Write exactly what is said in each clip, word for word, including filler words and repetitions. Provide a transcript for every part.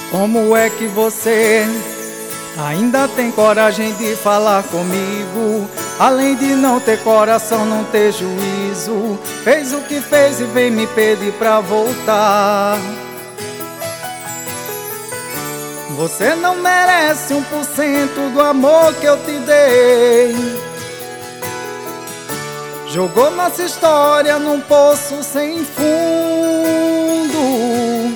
Como é que você ainda tem coragem de falar comigo? Além de não ter coração, não ter juízo, fez o que fez e vem me pedir pra voltar. Você não merece um por cento do amor que eu te dei. Jogou nossa história num poço sem fundo,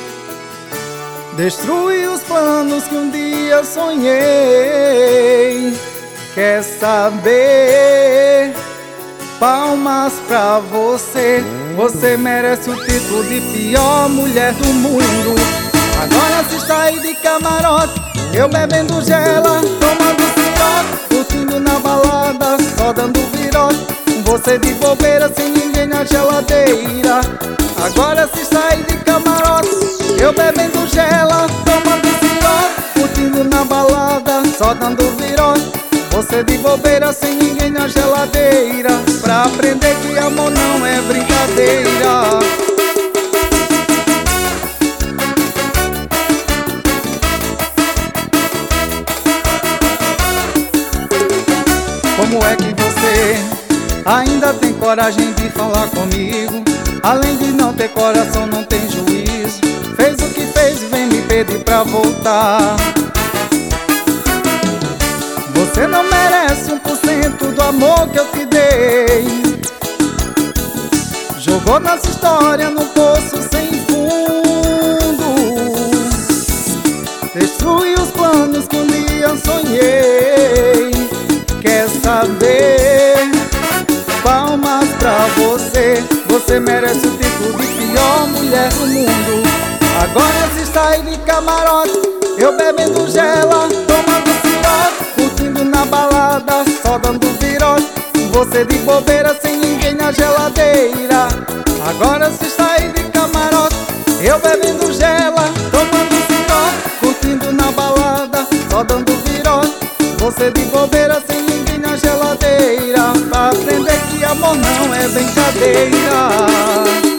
destruiu os planos que um dia sonhei. Quer saber? Palmas pra você. Você merece o título de pior mulher do mundo. Agora se está aí de camarote, eu bebendo gela, tomando sirote, curtindo na balada, só dando virote. Você de bobeira, sem ninguém na geladeira. Agora se está aí de camarote, eu bebendo gela, tomando sirote, curtindo na balada, só dando virote. Você de bobeira, sem ninguém na geladeira, pra aprender que amor não é brincadeira. Como é que você ainda tem coragem de falar comigo? Além de não ter coração, não tem juízo, fez o que fez e vem me pedir pra voltar. Você não merece um por cento do amor que eu te dei. Jogou nossa história num poço sem fundo, destruiu os planos que um dia sonhei. Quer saber? Palmas pra você. Você merece o título de pior mulher do mundo. Agora se está aí de camarote, eu bebendo gela, tomando sirote, curtindo na balada, só dando virote. Você de bobeira, sem ninguém na geladeira. Agora se está aí de camarote, eu bebendo gela, tomando sirote, curtindo na balada, só dando virote. Você de bobeira, sem ninguém na geladeira, pra aprender que amor não é brincadeira.